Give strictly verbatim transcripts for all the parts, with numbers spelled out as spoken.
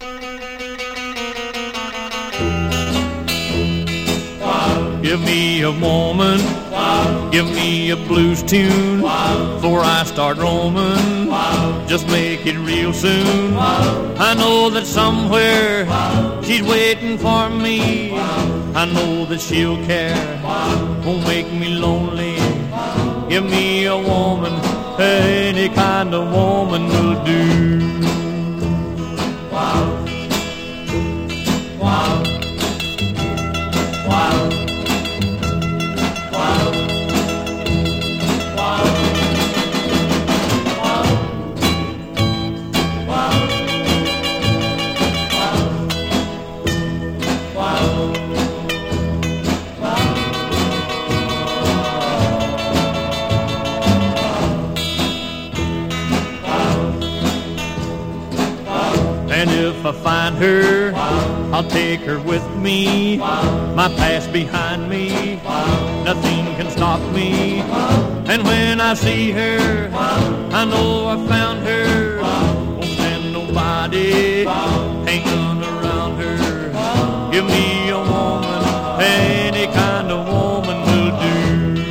Give me a woman, give me a blues tune, before I start roaming, just make it real soon. I know that somewhere she's waiting for me, I know that she'll care, won't make me lonely. Give me a woman, any kind of woman will do. And if I find her, I'll take her with me. My past behind me, nothing can stop me. And when I see her, I know I found her. Won't stand nobody hanging around her. Give me a woman, any kind of woman will do.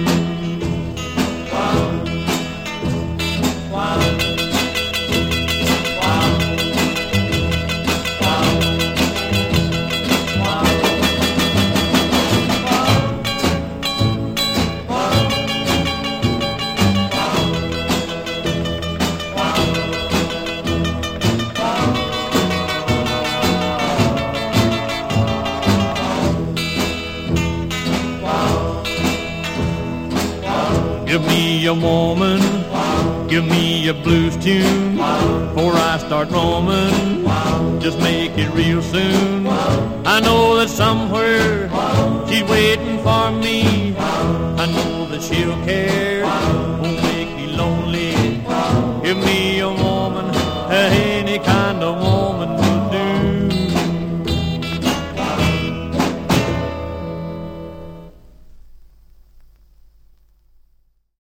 Give me a woman, give me a blues tune, before I start roaming, just make it real soon. I know that somewhere she's waiting for me, I know that she'll care,